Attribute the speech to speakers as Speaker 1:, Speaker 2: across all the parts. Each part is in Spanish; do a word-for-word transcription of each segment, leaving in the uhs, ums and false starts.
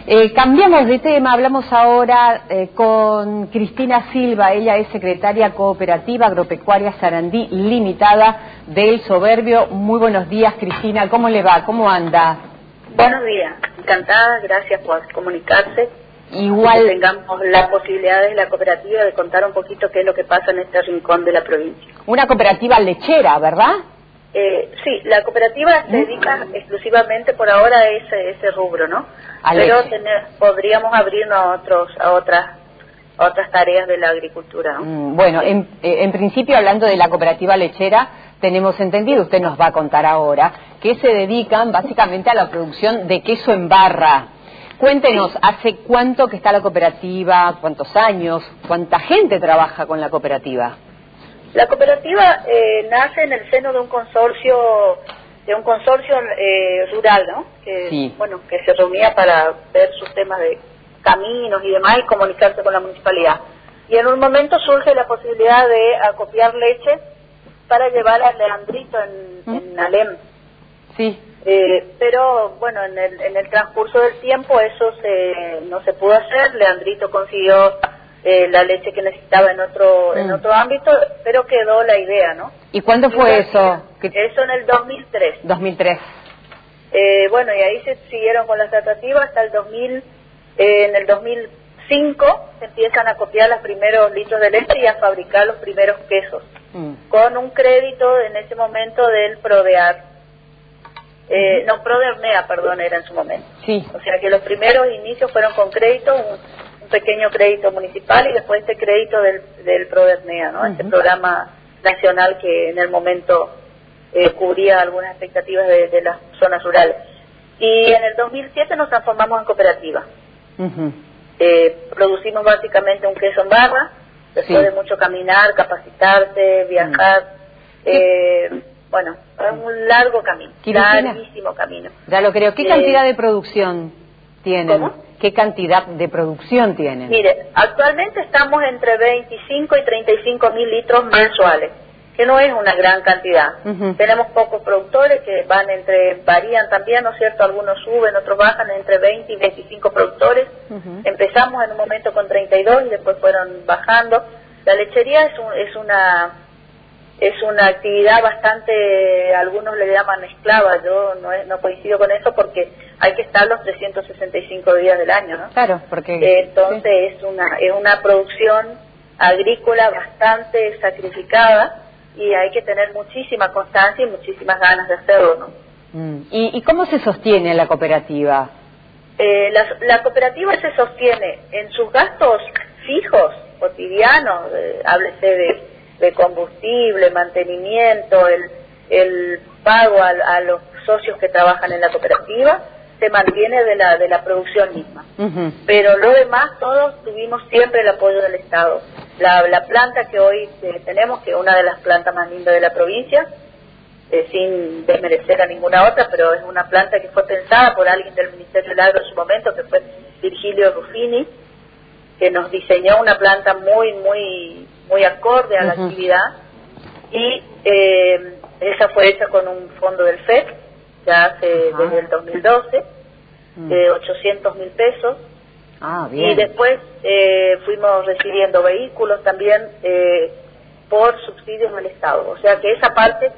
Speaker 1: Eh, cambiamos de tema, hablamos ahora eh, con Cristina Silva, ella es secretaria cooperativa agropecuaria Sarandí Limitada del Soberbio. Muy buenos días, Cristina, ¿cómo le va? ¿Cómo anda?
Speaker 2: Buenos días, encantada, gracias por comunicarse.
Speaker 1: Igual
Speaker 2: que tengamos la posibilidad de la cooperativa de contar un poquito qué es lo que pasa en este rincón de la provincia.
Speaker 1: Una cooperativa lechera, ¿verdad?
Speaker 2: Eh, sí, la cooperativa se dedica exclusivamente por ahora a ese, ese rubro, ¿no?
Speaker 1: A
Speaker 2: Pero
Speaker 1: leche.
Speaker 2: tener, podríamos abrirnos a, otros, a otras a otras tareas de la agricultura, ¿no?
Speaker 1: Mm, bueno, en, en principio, hablando de la cooperativa lechera, tenemos entendido, usted nos va a contar ahora, que se dedican básicamente a la producción de queso en barra. Cuéntenos, ¿hace cuánto que está la cooperativa? ¿Cuántos años? ¿Cuánta gente trabaja con la cooperativa?
Speaker 2: La cooperativa eh, nace en el seno de un consorcio de un consorcio eh, rural, ¿no? Que
Speaker 1: Sí.
Speaker 2: bueno, que se reunía para ver sus temas de caminos y demás y comunicarse con la municipalidad. Y en un momento surge la posibilidad de acopiar leche para llevar a Leandrito en,
Speaker 1: ¿Mm?
Speaker 2: en Alem.
Speaker 1: Sí.
Speaker 2: Eh, pero bueno, en el, en el transcurso del tiempo eso se, no se pudo hacer. Leandrito consiguió eh, la leche que necesitaba en otro
Speaker 1: Mm.
Speaker 2: en otro ámbito, pero quedó la idea, ¿no?
Speaker 1: ¿Y cuándo fue eso? ¿Qué-
Speaker 2: Eso en el dos mil tres.
Speaker 1: dos mil tres.
Speaker 2: Eh, bueno, y ahí se siguieron con las tratativas hasta el dos mil, eh, en el dos mil cinco se empiezan a copiar los primeros litros de leche y a fabricar los primeros quesos,
Speaker 1: Mm.
Speaker 2: con un crédito en ese momento del Prodear. Eh, no, Prodernea, perdón, era en su momento.
Speaker 1: Sí.
Speaker 2: O sea que los primeros inicios fueron con crédito, un, un pequeño crédito municipal y después este crédito del, del Prodernea, ¿no?
Speaker 1: Uh-huh.
Speaker 2: Este programa nacional que en el momento eh, cubría algunas expectativas de, de las zonas rurales. Y en el dos mil siete nos transformamos en cooperativa.
Speaker 1: Uh-huh.
Speaker 2: Eh, producimos básicamente un queso en barra, después
Speaker 1: Sí.
Speaker 2: de mucho caminar, capacitarse, viajar.
Speaker 1: Mm.
Speaker 2: Eh, bueno, es un largo camino,
Speaker 1: Cristina.
Speaker 2: larguísimo camino.
Speaker 1: Ya lo creo. ¿Qué
Speaker 2: Eh,
Speaker 1: cantidad de producción tienen?
Speaker 2: ¿Cómo?
Speaker 1: ¿Qué cantidad de producción tienen?
Speaker 2: Mire, actualmente estamos entre veinticinco y treinta y cinco mil litros mensuales, que no es una gran cantidad.
Speaker 1: Ujú.
Speaker 2: Tenemos pocos productores que van entre, varían también, ¿no es cierto? Algunos suben, otros bajan, entre veinte y veinticinco productores.
Speaker 1: Ujú.
Speaker 2: Empezamos en un momento con treinta y dos y después fueron bajando. La lechería es, un, es una es una actividad bastante, algunos le llaman esclava, yo no, es- no coincido con eso porque hay que estar los trescientos sesenta y cinco días del año, ¿no?
Speaker 1: Claro, porque...
Speaker 2: Eh, Entonces es una es una producción agrícola bastante sacrificada y hay que tener muchísima constancia y muchísimas ganas de hacerlo, ¿no?
Speaker 1: Mm. ¿Y, ¿Y cómo se sostiene la cooperativa?
Speaker 2: Eh, la, la cooperativa se sostiene en sus gastos fijos, cotidianos, eh, háblese de, de combustible, mantenimiento, el, el pago a, a los socios que trabajan en la cooperativa, se mantiene de la, de la producción misma.
Speaker 1: Ujú.
Speaker 2: Pero lo demás, todos tuvimos siempre el apoyo del Estado. La, la planta que hoy eh, tenemos, que es una de las plantas más lindas de la provincia, eh, sin desmerecer a ninguna otra, pero es una planta que fue pensada por alguien del Ministerio del Agro en su momento, que fue Virgilio Ruffini, que nos diseñó una planta muy, muy, muy acorde a la
Speaker 1: Ujú.
Speaker 2: actividad, y eh, esa fue hecha con un fondo del F E D, ya hace
Speaker 1: Ajá.
Speaker 2: desde el dos mil doce,
Speaker 1: Mm.
Speaker 2: de ochocientos mil pesos,
Speaker 1: Ah, bien.
Speaker 2: y después eh, fuimos recibiendo vehículos también eh, por subsidios del Estado. O sea que esa parte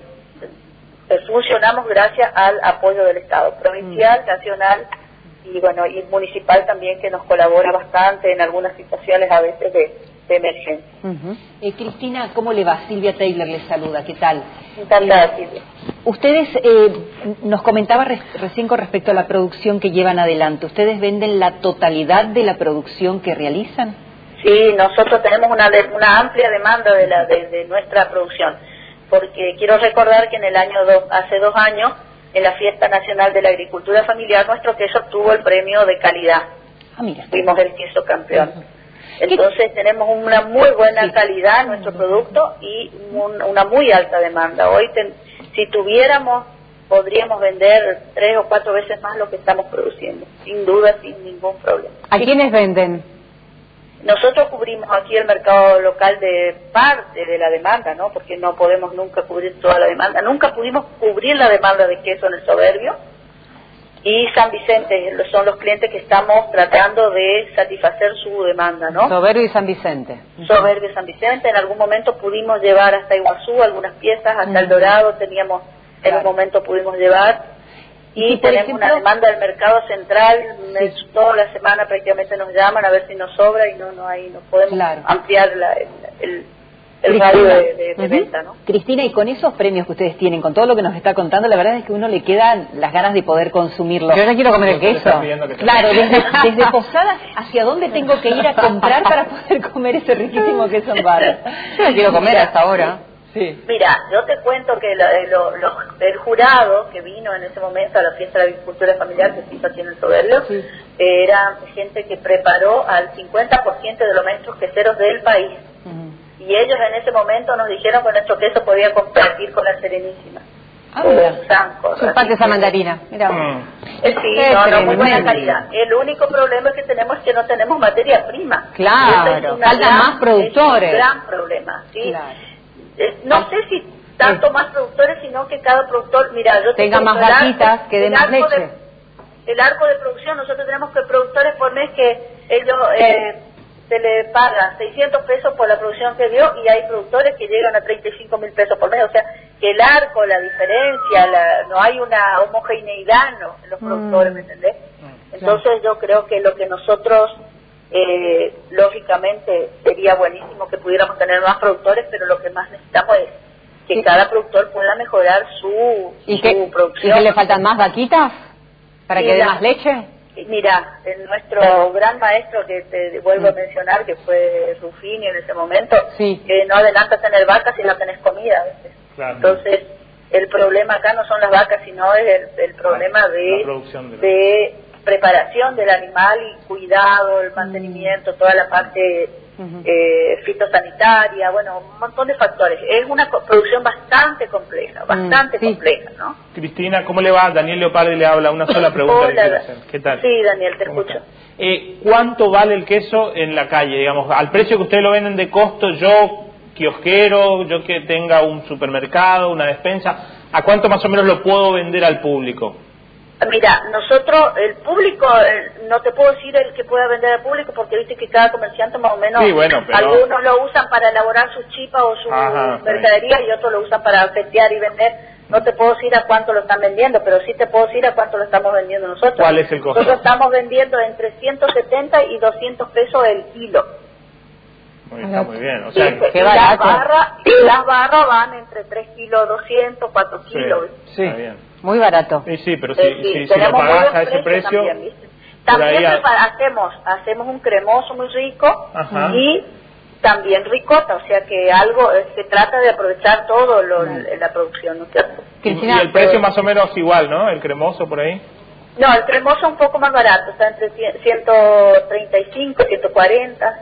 Speaker 2: eh, funcionamos gracias al apoyo del Estado, provincial, nacional y bueno y municipal también, que nos colabora bastante en algunas situaciones a veces de, de emergencia.
Speaker 1: Ujú.
Speaker 3: Eh, Cristina, ¿cómo le va? Silvia Taylor le saluda, ¿qué tal?
Speaker 2: Encantada, Silvia.
Speaker 3: Ustedes, eh, nos comentaba re- recién con respecto a la producción que llevan adelante, ¿ustedes venden la totalidad de la producción que realizan?
Speaker 2: Sí, nosotros tenemos una, de- una amplia demanda de, la, de, de nuestra producción, porque quiero recordar que en el año dos, hace dos años, en la Fiesta Nacional de la Agricultura Familiar, nuestro queso obtuvo el premio de calidad.
Speaker 3: Ah, mira.
Speaker 2: Fuimos el queso campeón.
Speaker 3: Ujú.
Speaker 2: Entonces tenemos una muy buena
Speaker 3: Sí.
Speaker 2: calidad en nuestro producto y un- una muy alta demanda. Hoy, ten- si tuviéramos, podríamos vender tres o cuatro veces más lo que estamos produciendo, sin duda, sin ningún problema.
Speaker 1: ¿A quiénes venden?
Speaker 2: Nosotros cubrimos aquí el mercado local de parte de la demanda, ¿no? Porque no podemos nunca cubrir toda la demanda. Nunca pudimos cubrir la demanda de queso en el Soberbio, y San Vicente son los clientes que estamos tratando de satisfacer su demanda, ¿no?
Speaker 1: Soberbio y San Vicente.
Speaker 2: Soberbio y San Vicente. En algún momento pudimos llevar hasta Iguazú algunas piezas, hasta uh-huh. El Dorado teníamos, en claro. un momento pudimos llevar. Y, y tenemos ejemplo, una demanda del mercado central, sí. toda la semana prácticamente nos llaman a ver si nos sobra y no no hay no podemos claro. ampliar la, el, el, el radio de, de, de uh-huh. venta, ¿no?
Speaker 3: Cristina, y con esos premios que ustedes tienen, con todo lo que nos está contando, la verdad es que uno le quedan las ganas de poder consumirlo.
Speaker 1: Yo no quiero comer el queso.
Speaker 3: Claro, desde, desde Posadas, ¿hacia dónde tengo que ir a comprar para poder comer ese riquísimo queso en barra?
Speaker 1: Yo no quiero comer hasta ahora.
Speaker 2: Sí. Mira, yo te cuento que la, lo, lo, el jurado que vino en ese momento a la fiesta de la agricultura familiar que se hizo aquí en el Soberbio, sí. era gente que preparó al cincuenta por ciento de los maestros queseros del país. Uh-huh. Y ellos en ese momento nos dijeron que nuestro queso podía compartir con la Serenísima.
Speaker 1: Ah, mira. Chupate esa mandarina. Mira.
Speaker 2: Mm. Eh, sí, no, no, muy buena calidad. El único problema que tenemos es que no tenemos materia prima.
Speaker 1: Claro, faltan más productores.
Speaker 2: Es un gran problema, ¿sí?
Speaker 1: Claro.
Speaker 2: No sé si tanto más productores, sino que cada productor, mira, yo
Speaker 1: tenga más vaquitas, que dé más leche.
Speaker 2: De, el arco de producción, nosotros tenemos que productores por mes que ellos eh, se le pagan seiscientos pesos por la producción que dio y hay productores que llegan a treinta y cinco mil pesos por mes. O sea, que el arco, la diferencia, la, no hay una homogeneidad ¿no? en los productores, mm. ¿me entendés? Entonces yo creo que lo que nosotros... Eh, lógicamente sería buenísimo que pudiéramos tener más productores, pero lo que más necesitamos es que sí. cada productor pueda mejorar su,
Speaker 1: ¿Y
Speaker 2: su
Speaker 1: que,
Speaker 2: producción.
Speaker 1: ¿Y que le faltan más vaquitas para mira, que dé más leche?
Speaker 2: Mira, el, nuestro gran maestro que te vuelvo mm. a mencionar, que fue Rufini en ese momento,
Speaker 1: sí.
Speaker 2: que no adelanta tener vacas si no tenés comida. Claro. Entonces, el problema acá no son las vacas, sino es el, el problema de... de, de preparación del animal y cuidado, el mantenimiento, toda la parte uh-huh. eh, fitosanitaria, bueno, un montón de factores. Es una co- producción bastante compleja, bastante uh, sí. compleja, ¿no?
Speaker 4: Cristina, ¿cómo le va? Daniel Leopardi le habla, una sola pregunta
Speaker 2: Hola,
Speaker 4: que quiero hacer. ¿Qué tal?
Speaker 2: Sí, Daniel, te escucho.
Speaker 4: Eh, ¿Cuánto vale el queso en la calle, digamos, al precio que ustedes lo venden de costo, yo, kiosquero, yo que tenga un supermercado, una despensa, ¿a cuánto más o menos lo puedo vender al público?
Speaker 2: Mira, nosotros, el público, eh, no te puedo decir el que pueda vender al público porque viste que cada comerciante más o menos,
Speaker 4: sí, bueno, pero...
Speaker 2: algunos lo usan para elaborar sus chipas o su Ajá, mercadería y otros lo usan para festear y vender. No te puedo decir a cuánto lo están vendiendo, pero sí te puedo decir a cuánto lo estamos vendiendo nosotros.
Speaker 4: ¿Cuál es el costo?
Speaker 2: Nosotros estamos vendiendo entre ciento setenta y doscientos pesos el kilo.
Speaker 4: Muy, está muy bien, o sea,
Speaker 2: y, y las barras las barras van entre tres kilos doscientos, cuatro kilos.
Speaker 4: Sí, sí. Está bien.
Speaker 1: Muy barato.
Speaker 4: Sí, sí, pero si,
Speaker 2: eh, sí,
Speaker 4: si, si lo pagás a ese precio...
Speaker 2: También, también a... hacemos hacemos un cremoso muy rico Ajá. y también ricota, o sea que algo eh, se trata de aprovechar todo lo, no. la producción, ¿no es cierto?
Speaker 4: Y, y el precio más o menos igual, ¿no? El cremoso por ahí.
Speaker 2: No, el cremoso un poco más barato, está entre ciento treinta y cinco, ciento cuarenta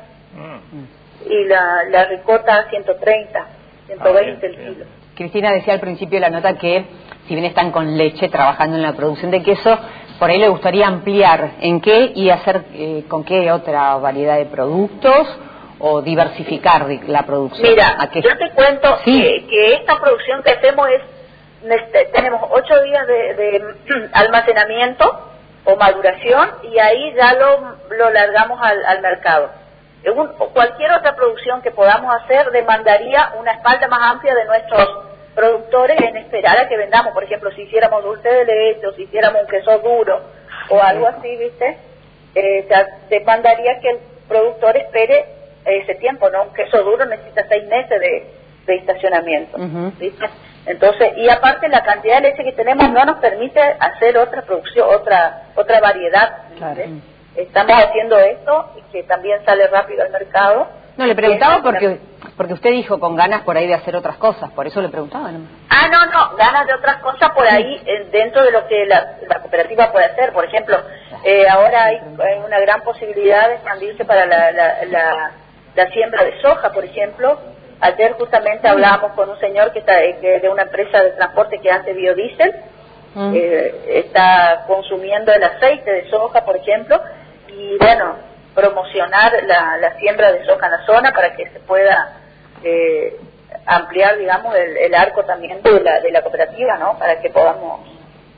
Speaker 2: mm. y la, la ricota ciento treinta, ciento veinte ah, bien, el kilo.
Speaker 1: Bien. Cristina decía al principio de la nota que si bien están con leche trabajando en la producción de queso, por ahí le gustaría ampliar en qué y hacer eh, con qué otra variedad de productos o diversificar la producción.
Speaker 2: Mira, yo te cuento sí. que, que esta producción que hacemos es, tenemos ocho días de, de almacenamiento o maduración y ahí ya lo, lo largamos al, al mercado. Un, cualquier otra producción que podamos hacer demandaría una espalda más amplia de nuestros productores en esperar a que vendamos. Por ejemplo, si hiciéramos dulce de leche o si hiciéramos un queso duro o algo así, ¿viste? Eh, ya demandaría que el productor espere ese tiempo, ¿no? Un queso duro necesita seis meses de, de estacionamiento, uh-huh. ¿viste? Entonces, y aparte la cantidad de leche que tenemos no nos permite hacer otra producción, otra otra variedad,
Speaker 1: claro.
Speaker 2: Estamos haciendo esto y que también sale rápido al mercado.
Speaker 1: No, le preguntaba porque porque usted dijo con ganas por ahí de hacer otras cosas, por eso le preguntaba, ¿no?
Speaker 2: Ah, no, no, ganas de otras cosas por ahí eh, dentro de lo que la, la cooperativa puede hacer. Por ejemplo, eh, ahora hay, hay una gran posibilidad de expandirse para la, la, la, la siembra de soja, por ejemplo. Ayer justamente hablábamos con un señor que está que de una empresa de transporte que hace biodiesel, mm. eh, está consumiendo el aceite de soja, por ejemplo, y bueno, promocionar la, la siembra de soja en la zona para que se pueda eh, ampliar, digamos, el, el arco también de la, de la cooperativa, ¿no? Para que podamos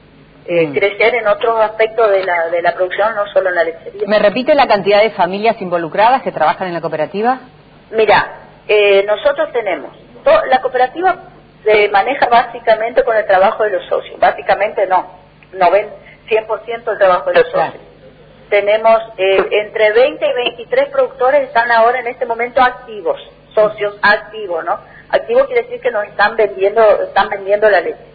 Speaker 2: eh,
Speaker 1: Mm.
Speaker 2: crecer en otros aspectos de la, de la producción, no solo en la lechería.
Speaker 1: ¿Me repite la cantidad de familias involucradas que trabajan en la cooperativa?
Speaker 2: Mira, eh, nosotros tenemos, to- la cooperativa se maneja básicamente con el trabajo de los socios, básicamente no, noventa, cien por ciento el trabajo de los
Speaker 1: Claro.
Speaker 2: socios. Tenemos eh, entre veinte y veintitrés productores están ahora en este momento activos, socios activos, ¿no? Activos quiere decir que nos están vendiendo, están vendiendo la leche.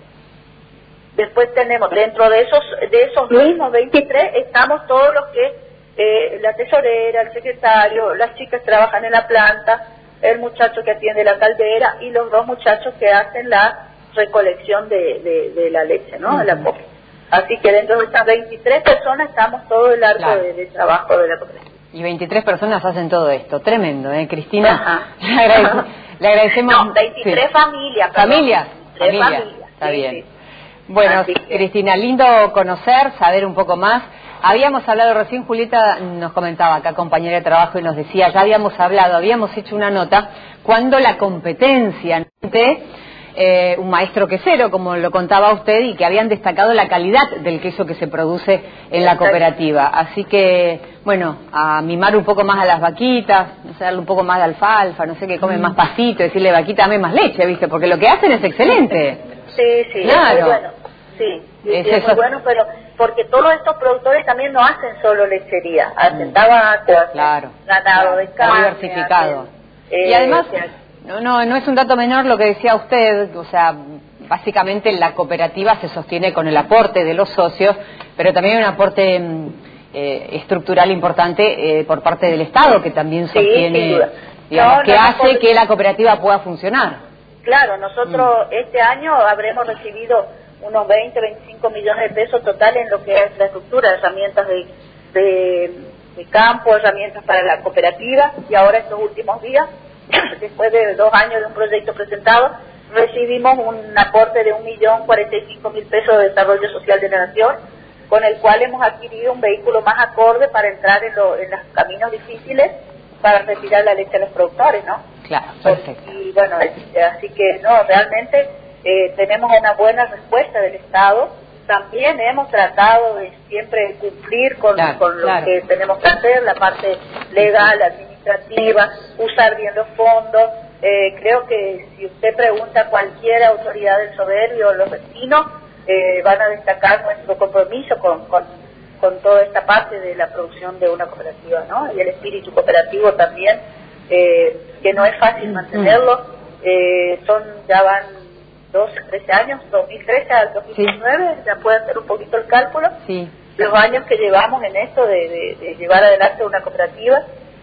Speaker 2: Después tenemos, dentro de esos de esos mismos veintitrés, estamos todos los que, eh, la tesorera, el secretario, las chicas que trabajan en la planta, el muchacho que atiende la caldera y los dos muchachos que hacen la recolección de, de, de la leche, ¿no? De la copa. Así que dentro de estas veintitrés personas estamos todo el arco
Speaker 1: Claro.
Speaker 2: de, de trabajo de la cooperativa.
Speaker 1: Y veintitrés personas hacen todo esto. Tremendo, ¿eh, Cristina?
Speaker 2: Ajá.
Speaker 1: Le, agradece- le agradecemos.
Speaker 2: No, veintitrés
Speaker 1: Sí.
Speaker 2: familias. perdón.
Speaker 1: ¿Familias?
Speaker 2: veintitrés
Speaker 1: Familias.
Speaker 2: familias,
Speaker 1: Está
Speaker 2: sí,
Speaker 1: bien.
Speaker 2: sí.
Speaker 1: Bueno,
Speaker 2: Así que-
Speaker 1: Cristina, lindo conocer, saber un poco más. Habíamos hablado recién, Julieta nos comentaba acá, compañera de trabajo, y nos decía, ya habíamos hablado, habíamos hecho una nota, cuando la competencia de eh, un maestro quesero, como lo contaba usted, y que habían destacado la calidad del queso que se produce en la cooperativa. Así que, bueno, a mimar un poco más a las vaquitas, no sé, darle un poco más de alfalfa, no sé, que comen más pasito, decirle, vaquita, dame más leche, ¿viste? Porque lo que hacen es excelente.
Speaker 2: Sí, sí,
Speaker 1: Claro.
Speaker 2: es muy bueno. Sí, sí,
Speaker 1: Es
Speaker 2: sí, es
Speaker 1: eso.
Speaker 2: muy bueno, pero porque todos estos productores también no hacen solo lechería, hacen tabaco, hacen
Speaker 1: Claro.
Speaker 2: ganado de
Speaker 1: Está
Speaker 2: carne,
Speaker 1: diversificado.
Speaker 2: hacen, eh,
Speaker 1: Y además,
Speaker 2: o sea,
Speaker 1: no, no, no es un dato menor lo que decía usted, o sea, básicamente la cooperativa se sostiene con el aporte de los socios, pero también hay un aporte mm, eh, estructural importante eh, por parte del Estado, que también
Speaker 2: Sí,
Speaker 1: sostiene,
Speaker 2: sin duda.
Speaker 1: digamos,
Speaker 2: No,
Speaker 1: que
Speaker 2: no, no,
Speaker 1: hace
Speaker 2: por-
Speaker 1: que la cooperativa pueda funcionar.
Speaker 2: Claro, nosotros este año habremos recibido unos veinte, veinticinco millones de pesos total en lo que es la estructura, herramientas de, de, de campo, herramientas para la cooperativa, y ahora estos últimos días, después de dos años de un proyecto presentado, recibimos un aporte de un millón cuarenta y cinco mil pesos de desarrollo social de la nación, con el cual hemos adquirido un vehículo más acorde para entrar en, lo, en los caminos difíciles para retirar la leche a los productores, ¿no?
Speaker 1: Claro, perfecto.
Speaker 2: Y bueno, es- así que no, realmente eh, tenemos una buena respuesta del Estado. También hemos tratado de siempre cumplir con,
Speaker 1: Claro,
Speaker 2: con lo
Speaker 1: claro.
Speaker 2: que tenemos que hacer, la parte legal, administrativa, usar bien los fondos. Eh, creo que si usted pregunta a cualquier autoridad del Soberbio o los vecinos, eh, van a destacar nuestro compromiso con, con, con toda esta parte de la producción de una cooperativa, ¿no? Y el espíritu cooperativo también, eh, que no es fácil mantenerlo. Eh, son, ya van doce, trece años, dos mil trece al dos mil diecinueve, ya puede hacer un poquito el cálculo,
Speaker 1: Sí.
Speaker 2: los años que llevamos en esto de, de, de llevar adelante una cooperativa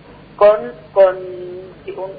Speaker 2: con, con un,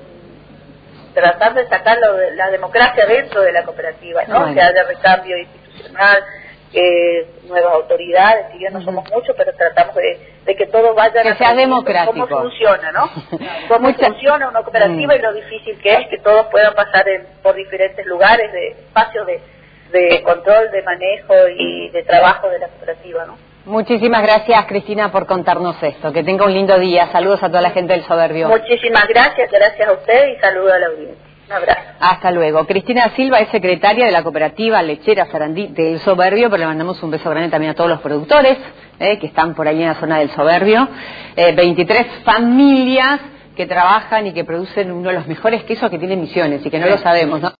Speaker 2: tratar de sacar lo de la democracia dentro de la cooperativa, ¿no?
Speaker 1: Bueno.
Speaker 2: Que haya recambio institucional, eh, nuevas autoridades, si bien no
Speaker 1: Ujú.
Speaker 2: somos muchos, pero tratamos de, de que todo vaya
Speaker 1: Que sea
Speaker 2: aprendiendo
Speaker 1: democrático.
Speaker 2: cómo funciona, ¿no? Cómo
Speaker 1: Mucha-
Speaker 2: funciona una cooperativa
Speaker 1: Mm.
Speaker 2: y lo difícil que es que todos puedan pasar en- por diferentes lugares, de espacios de, de control, de manejo y de trabajo de la cooperativa, ¿no?
Speaker 1: Muchísimas gracias, Cristina, por contarnos esto. Que tenga un lindo día. Saludos a toda la gente del Soberbio.
Speaker 2: Muchísimas gracias, gracias a usted y saludo a la audiencia. Un abrazo.
Speaker 1: Hasta luego. Cristina Silva es secretaria de la cooperativa lechera Sarandí del Soberbio, pero le mandamos un beso grande también a todos los productores eh, que están por ahí en la zona del Soberbio. Eh, veintitrés familias que trabajan y que producen uno de los mejores quesos que tiene Misiones y que no lo sabemos, ¿no?